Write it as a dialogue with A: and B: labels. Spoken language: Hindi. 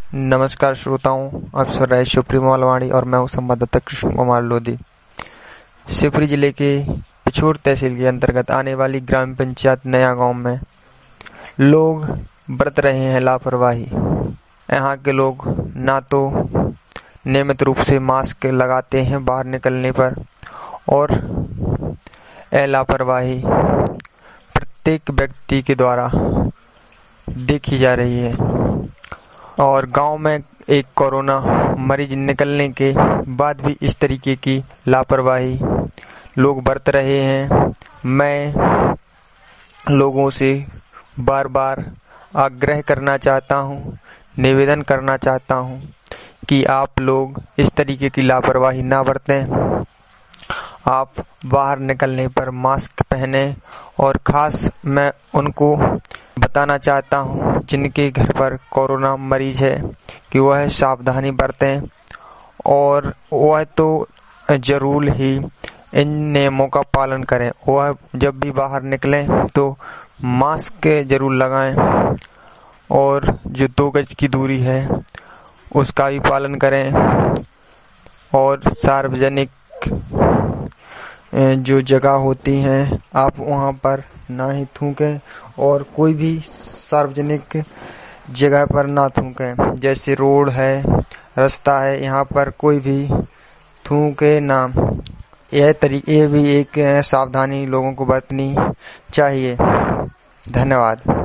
A: नमस्कार श्रोताओं, आप सुन रहे शिवपुरी मोहलवाणी और मैं हूं संवाददाता कृष्ण कुमार लोधी। शिवपुरी जिले के पिछोर तहसील के अंतर्गत आने वाली ग्राम पंचायत नया गांव में लोग बरत रहे हैं लापरवाही। यहाँ के लोग ना तो नियमित रूप से मास्क लगाते हैं बाहर निकलने पर और लापरवाही प्रत्येक व्यक्ति के द्वारा देखी जा रही है। और गांव में एक कोरोना मरीज निकलने के बाद भी इस तरीके की लापरवाही लोग बरत रहे हैं। मैं लोगों से बार बार आग्रह करना चाहता हूं, निवेदन करना चाहता हूं कि आप लोग इस तरीके की लापरवाही ना बरतें। आप बाहर निकलने पर मास्क पहने और खास मैं उनको बताना चाहता हूं जिनके घर पर कोरोना मरीज है कि वह सावधानी बरतें और वह तो जरूर ही इन नियमों का पालन करें। वह जब भी बाहर निकलें तो मास्क जरूर लगाएं और जो 2 गज की दूरी है उसका भी पालन करें और सार्वजनिक जो जगह होती हैं आप वहां पर ना ही थूकें और कोई भी सार्वजनिक जगह पर ना थूकें। जैसे रोड है, रास्ता है, यहाँ पर कोई भी थूके ना। यह भी एक सावधानी लोगों को बरतनी चाहिए। धन्यवाद।